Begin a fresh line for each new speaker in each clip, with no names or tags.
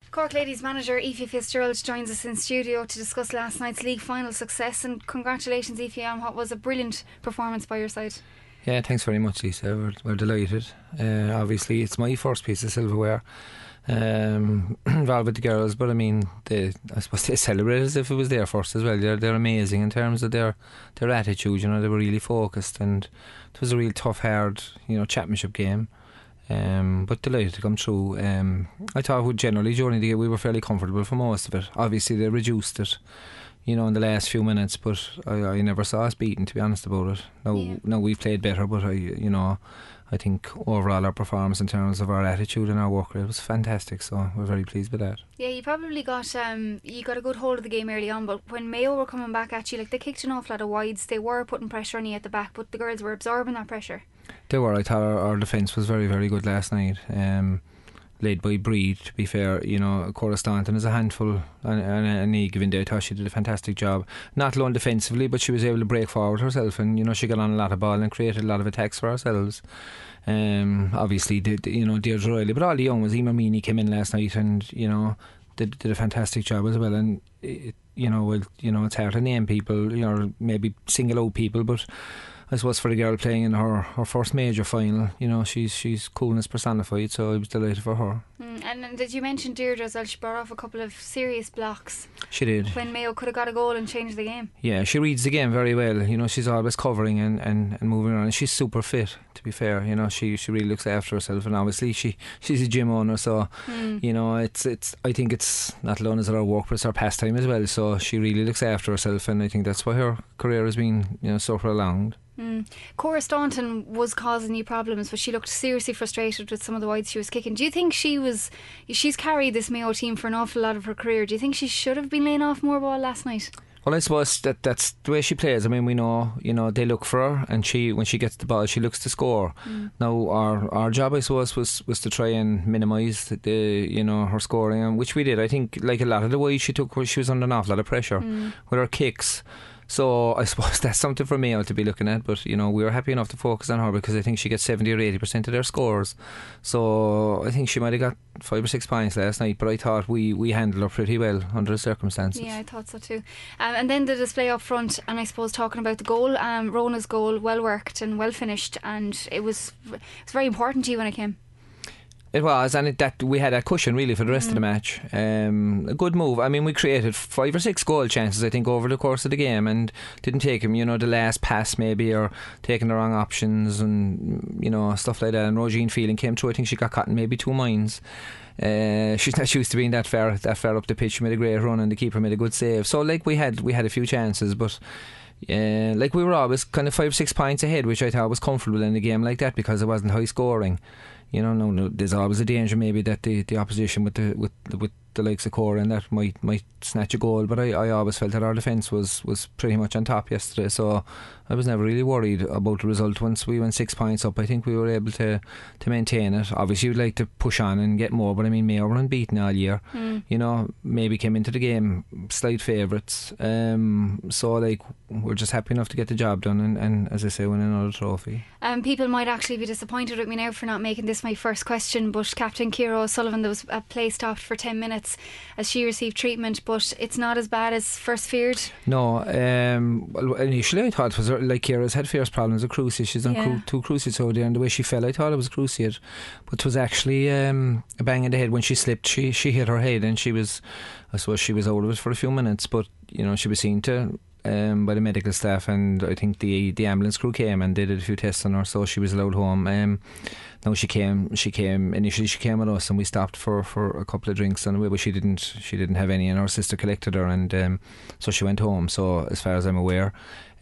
Cork Ladies manager Aoife Fitzgerald joins us in studio to discuss last night's league final success, and congratulations Aoife on what was a brilliant performance by your side.
Yeah, thanks very much, Lisa. We're delighted. Obviously it's my first piece of silverware involved with the girls, but I mean I suppose they celebrated as if it was their first as well. They're amazing in terms of their attitude. They were really focused, and it was a real tough, hard championship game. But delighted to come through. I thought generally during the game we were fairly comfortable for most of it. Obviously they reduced it in the last few minutes, but I never saw us beaten, to be honest about it. Now we've played better, but I think overall our performance in terms of our attitude and our work rate was fantastic, so we're very pleased with that.
Yeah, you probably got a good hold of the game early on, but when Mayo were coming back at you, they kicked an awful lot of wides. They were putting pressure on you at the back, but the girls were absorbing that pressure.
They were. I thought our defence was very, very good last night, led by Breed, to be fair. Cora Staunton is a handful, and any given day I thought she did a fantastic job, not alone defensively, but she was able to break forward herself, and she got on a lot of ball and created a lot of attacks for ourselves. Obviously Deirdre Riley, but all the young ones. Emer Meany came in last night and did a fantastic job as well, and it's hard to name people, or maybe single out people, but I suppose for the girl playing in her first major final, she's coolness personified, so I was delighted for her.
And did you mention Deirdre as well? She brought off a couple of serious blocks.
She did.
When Mayo could have got a goal and changed the game.
Yeah, she reads the game very well. She's always covering and moving around. And she's super fit, to be fair. She really looks after herself, and obviously she's a gym owner, so it's I think it's not alone as her work, but it's her pastime as well. So she really looks after herself, and I think that's why her career has been so prolonged.
Cora Staunton was causing you problems, but she looked seriously frustrated with some of the wides she was kicking. Do you think she's carried this Mayo team for an awful lot of her career? Do you think she should have been laying off more ball last night?
Well, I suppose that's the way she plays. I mean, we know, they look for her, and when she gets the ball, she looks to score. Now, our job, I suppose, was to try and minimise her scoring, and which we did. I think, like a lot of the ways she took, she was under an awful lot of pressure with her kicks. So I suppose that's something for Mayo to be looking at, but we were happy enough to focus on her because I think she gets 70 or 80% of their scores. So I think she might have got 5 or 6 points last night, but I thought we handled her pretty well under the circumstances.
Yeah, I thought so too. And then the display up front, and I suppose talking about the goal, Rona's goal, well worked and well finished, and it was very important to you when it came.
It was, and that we had a cushion really for the rest of the match. A good move. I mean, we created 5 or 6 goal chances, I think, over the course of the game, and didn't take him, the last pass maybe, or taking the wrong options, and stuff like that. And Roisin Phelan came through. I think she got caught in maybe 2 mines. She's not used to being that far up the pitch. She made a great run, and the keeper made a good save. So we had a few chances, but we were always kind of 5 or 6 points ahead, which I thought was comfortable in a game like that because it wasn't high scoring. No, there's always a danger maybe that the opposition with the likes of Cora and that might snatch a goal, but I always felt that our defence was pretty much on top yesterday, so I was never really worried about the result. Once we went 6 points up, I think we were able to maintain it. Obviously you'd like to push on and get more, but I mean Mayo were unbeaten all year. Maybe came into the game slight favourites, so we're just happy enough to get the job done and as I say, win another trophy.
People might actually be disappointed with me now for not making this my first question, but Captain Ciara O'Sullivan, there was a play stopped for 10 minutes as she received treatment, but it's not as bad as first feared.
No, well, initially I thought it was Ciara's had fierce problems with cruciate. She's done 2 cruciates over there, and the way she fell I thought it was cruciate, but it was actually a bang in the head. When she slipped, she hit her head, and she was out of it for a few minutes, but she was seen to by the medical staff, and I think the ambulance crew came and they did a few tests on her, so she was allowed home. Now she came initially with us, and we stopped for a couple of drinks on the way, but she didn't have any, and her sister collected her, and so she went home. So as far as I'm aware,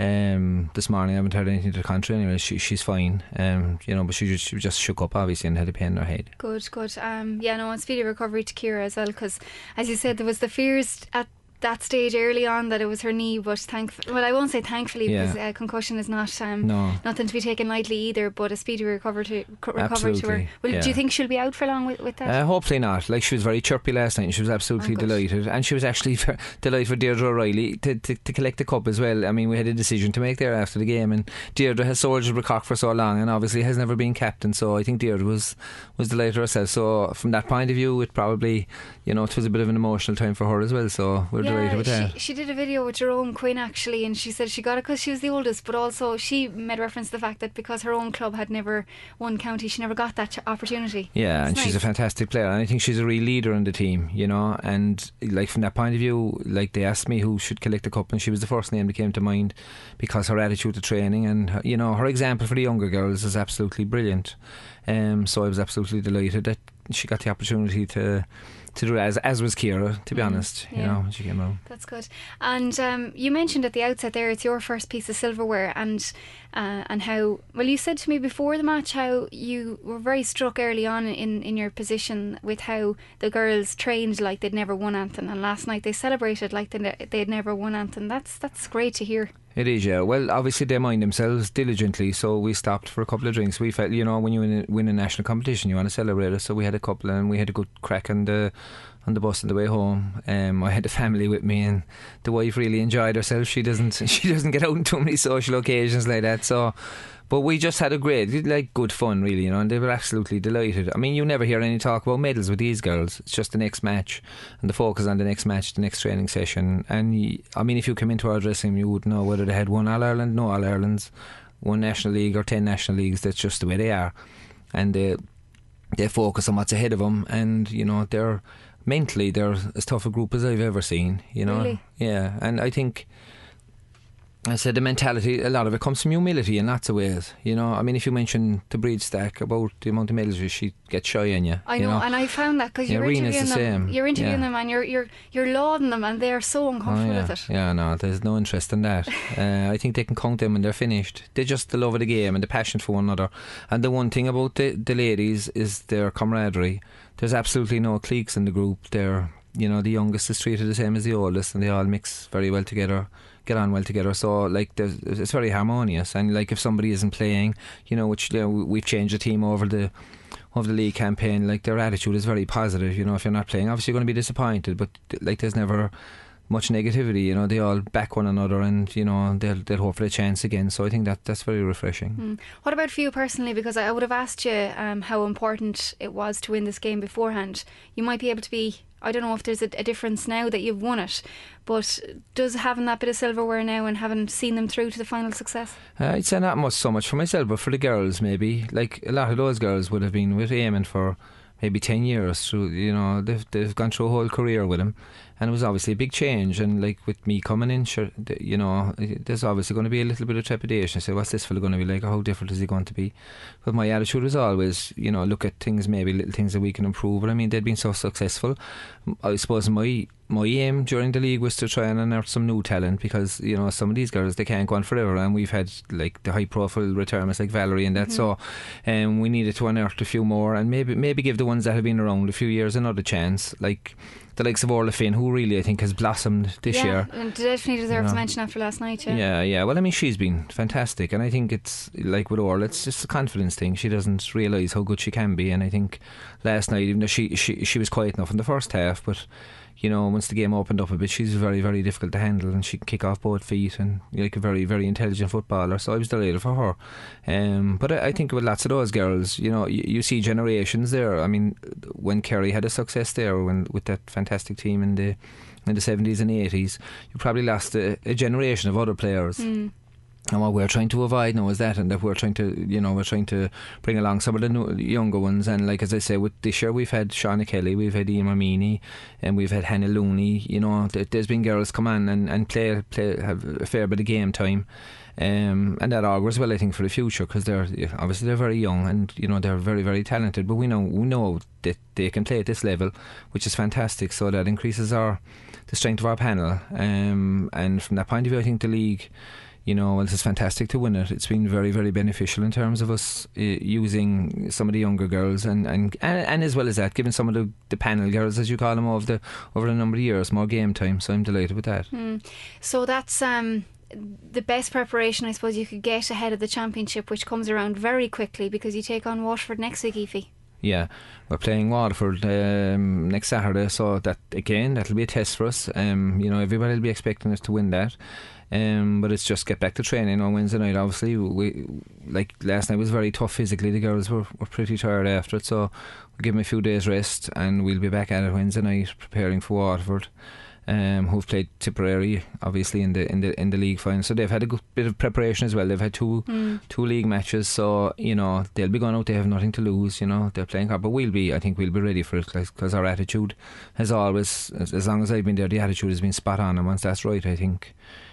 this morning I haven't heard anything to the contrary. Anyway, she's fine, but she just shook up obviously and had a pain in her head.
Good. And speedy recovery to Ciara as well, because as you said, there was the fears that stage early on that it was her knee, but I won't say thankfully,
Yeah.
because concussion is not
No.
nothing to be taken lightly either, but a speedy recovery to her.
Absolutely,
Well,
yeah.
do you think she'll be out for long with that?
Hopefully not. Like, she was very chirpy last night and she was absolutely
Oh, good.
delighted, and she was actually delighted for Deirdre O'Reilly to collect the cup as well. I mean, we had a decision to make there after the game, and Deirdre has soldiered with Cork for so long and obviously has never been captain, so I think Deirdre was delighted herself. So from that point of view, it probably, it was a bit of an emotional time for her as well, so we're delighted with that.
She did a video with Jerome Quinn actually, and she said she got it because she was the oldest, but also she made reference to the fact that because her own club had never won county, she never got that opportunity.
Yeah,
It's
and
nice.
she's a fantastic player, and I think she's a real leader in the team, and like from that point of view, like they asked me who should collect the cup, and she was the first name that came to mind because her attitude to training and her example for the younger girls is absolutely brilliant. So I was absolutely delighted that she got the opportunity to do it, as was Ciara, to be honest,
yeah.
when she came out.
That's good. And you mentioned at the outset there it's your first piece of silverware, and how, well, you said to me before the match how you were very struck early on in your position with how the girls trained like they'd never won anything, and last night they celebrated like they'd never won anything. That's great to hear.
It is, yeah. Well, obviously they mind themselves diligently, so we stopped for a couple of drinks. We felt, when you win a national competition, you want to celebrate it. So we had a couple, and we had a good crack on the bus on the way home. I had the family with me, and the wife really enjoyed herself. She doesn't get out on too many social occasions like that. So, but we just had a great, good fun, really, and they were absolutely delighted. I mean, you never hear any talk about medals with these girls. It's just the next match, and the focus on the next match, the next training session. And I mean, if you come into our dressing room, you wouldn't know whether they had one All-Ireland, no All-Irelands, one National League or 10 National Leagues. That's just the way they are. And they focus on what's ahead of them, and, they're mentally, they're as tough a group as I've ever seen,
Really?
Yeah, and I think, I said, the mentality, a lot of it comes from humility in lots of ways. I mean, if you mention the breed stack about the amount of medals she gets shy on you.
I know, and I found that because
Yeah,
you're
Rena's
interviewing
the
them,
same.
you're interviewing
Yeah.
them, and you're lauding them, and they're so uncomfortable
yeah.
with it.
Yeah, no, there's no interest in that. I think they can count them when they're finished. They're just the love of the game and the passion for one another. And the one thing about the ladies is their camaraderie. There's absolutely no cliques in the group. They're, the youngest is treated the same as the oldest, and they all mix very well together, get on well together. So it's very harmonious. And if somebody isn't playing, which we've changed the team over the league campaign, their attitude is very positive. If you're not playing, obviously you're going to be disappointed, but there's never much negativity. They all back one another, and they'll hope for a chance again. So I think that's very refreshing.
What about for you personally? Because I would have asked you how important it was to win this game beforehand. You might be able to be, I don't know if there's a difference now that you've won it, but does having that bit of silverware now and having seen them through to the final success?
I'd say not so much for myself, but for the girls maybe. A lot of those girls would have been with Eamon for maybe 10 years through, they've gone through a whole career with him, and it was obviously a big change. And with me coming in, sure, there's obviously going to be a little bit of trepidation. Say, what's this fella going to be like, or how different is he going to be? But my attitude is always, look at things, maybe little things that we can improve. But I mean, they'd been so successful. I suppose my aim during the league was to try and unearth some new talent, because some of these girls, they can't go on forever, and we've had the high profile retirements like Valerie and that. So we needed to unearth a few more, and maybe give the ones that have been around a few years another chance, like the likes of Orla Finn, who really I think has blossomed this year.
And definitely deserves mention after last night.
Yeah. Well, I mean, she's been fantastic, and I think it's like with Orla, it's just a confidence thing. She doesn't realise how good she can be, and I think last night, even though she was quiet enough in the first half, but once the game opened up a bit, she's very, very difficult to handle, and she can kick off both feet, and a very, very intelligent footballer. So I was delighted for her. But I think with lots of those girls, you see generations there. I mean, when Kerry had a success there, with that fantastic team in the 70s and 80s, you probably lost a generation of other players. And what we're trying to avoid now is that, and that we're trying to bring along some of the younger ones. And as I say, with this year we've had Shauna Kelly, we've had Emer Meany, and we've had Hannah Looney. There's been girls come on and play have a fair bit of game time. And that augurs well, I think, for the future, because they're very young, and they're very, very talented. But we know that they can play at this level, which is fantastic. So that increases the strength of our panel. And from that point of view, I think the league, well, it's fantastic to win it. It's been very, very beneficial in terms of us using some of the younger girls and as well as that, giving some of the panel girls, as you call them, over a number of years, more game time. So I'm delighted with that.
So that's the best preparation I suppose you could get ahead of the championship, which comes around very quickly because you take on Waterford next week, Aoife.
Yeah, we're playing Waterford next Saturday, so that'll be a test for us. Everybody will be expecting us to win that. But it's just get back to training on Wednesday night. Obviously, like last night was very tough physically. The girls were pretty tired after it, so we'll give them a few days rest, and we'll be back at it Wednesday night preparing for Waterford. Who've played Tipperary obviously in the league final, so they've had a good bit of preparation as well. They've had two league matches, so they'll be going out. They have nothing to lose. They're playing hard, but I think we'll be ready for it because our attitude has always, as long as I've been there, the attitude has been spot on, and once that's right, I think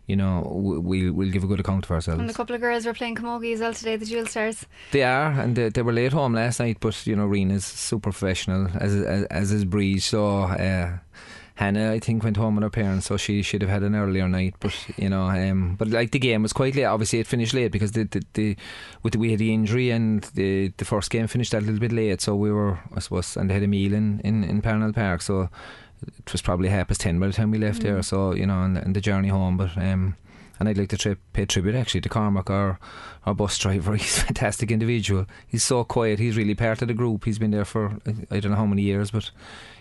we'll give a good account of ourselves.
And a couple of girls were playing camogie as well today, the Jewel Stars.
They are, and they were late home last night, but Rena's super professional, as is Breeze, so Hannah, I think, went home with her parents, so she should have had an earlier night. But but like the game was quite late. Obviously, it finished late because we had the injury, and the first game finished a little bit late. So we were, I suppose, and they had a meal in Parnell Park. So it was probably 10:30 by the time we left there. So and the journey home. But and I'd like to pay tribute actually to Cormac, our bus driver. He's a fantastic individual. He's so quiet. He's really part of the group. He's been there for I don't know how many years, but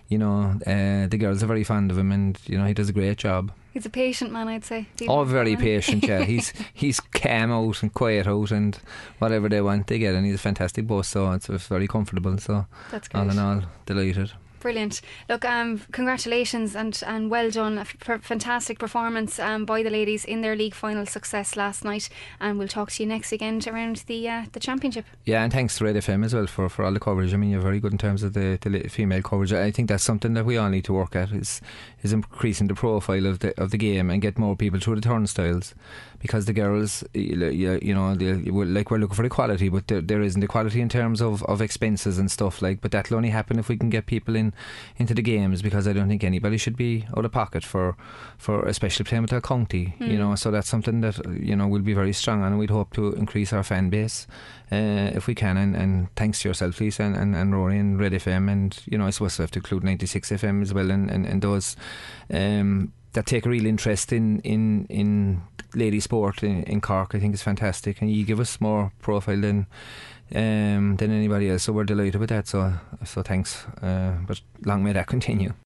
the girls are very fond of him, and he does a great job. He's
a patient man, I'd say.
Very patient. Yeah, he's calm out and quiet out, and whatever they want they get, and he's a fantastic bus, so it's very comfortable. So
that's great.
All in all, delighted.
Brilliant. Look, congratulations and well done. A fantastic performance by the ladies in their league final success last night, and we'll talk to you next weekend around the championship.
Yeah, and thanks to Red FM as well for all the coverage. I mean, you're very good in terms of the female coverage. I think that's something that we all need to work at, is increasing the profile of the game and get more people through the turnstiles, because the girls, we're looking for equality, but there isn't equality in terms of expenses and stuff but that'll only happen if we can get people into the games, because I don't think anybody should be out of pocket for especially playing with their county. So that's something that we'll be very strong on, and we'd hope to increase our fan base if we can, and thanks to yourself, Lisa, and Rory and Red FM, and I suppose we have to include 96 FM as well, and those that take a real interest in lady sport in Cork. I think it's fantastic, and you give us more profile than anybody else, so we're delighted with that, so thanks, but long may that continue.